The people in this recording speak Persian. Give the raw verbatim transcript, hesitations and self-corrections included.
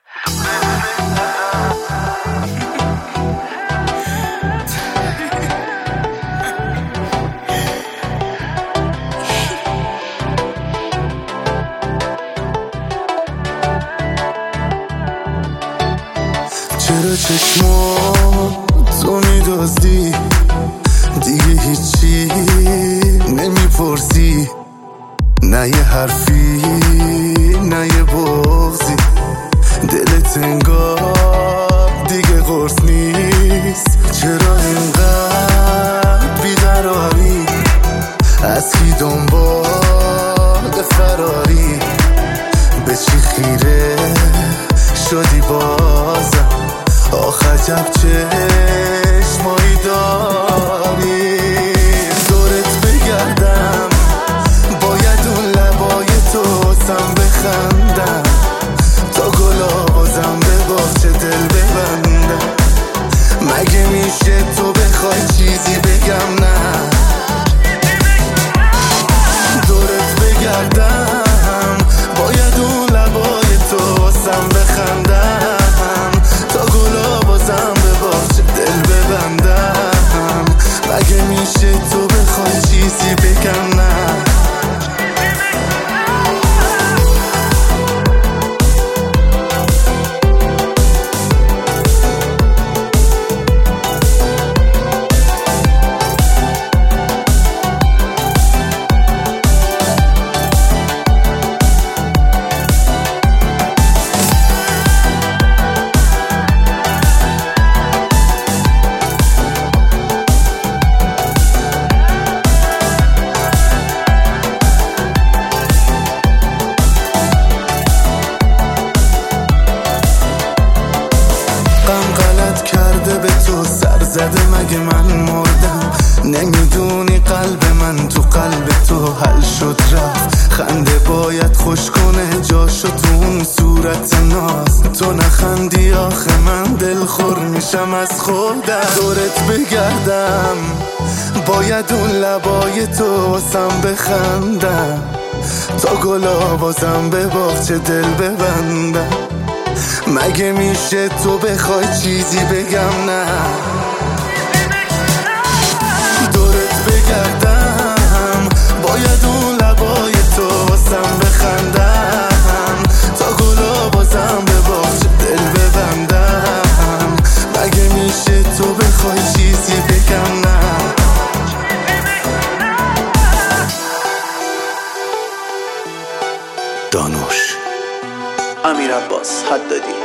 چرا چشما تو میدازدی دیگه هیچی نمیپرسی، نه یه حرفی نه یه بغضی، دلت انگار دیگه قرص نیست. چرا اینقدر بیقراری، از کی دنبال فراری، به چی خیره شدی بازم، آخ عجب چشمایی داری. دورت بگردم باید اون لبای تو سم بخندم، تا گلا بازم به باغچه دل ببندم. مگه میشه تو بخوای چیزی بگم نه؟ دورت بگردم باید اون لبای تو سم بخندم، تا گلا بازم به باغچه دل ببندم. مگه میشه تو بخوای چیزی بگم نه؟ به تو سر زده مگه من مردم؟ نمیدونی قلب من تو قلب تو حل شد رفت. خنده باید خوش کنه جاشو تو اون صورت ناز، تو نخندی آخه من دل خور میشم از خودم. دورت بگردم باید اون لبای تو سم بخندم، تا گلا بازم به باغچه دل ببندم. مگه میشه تو بخوای چیزی بگم نه؟ دورت بگردم باید اون لبای تو واسم بخندم، تا گلا بازم به باغچه دل ببندم. مگه میشه تو بخوای چیزی بگم نه؟ دانوش، امیر عباس حدادی.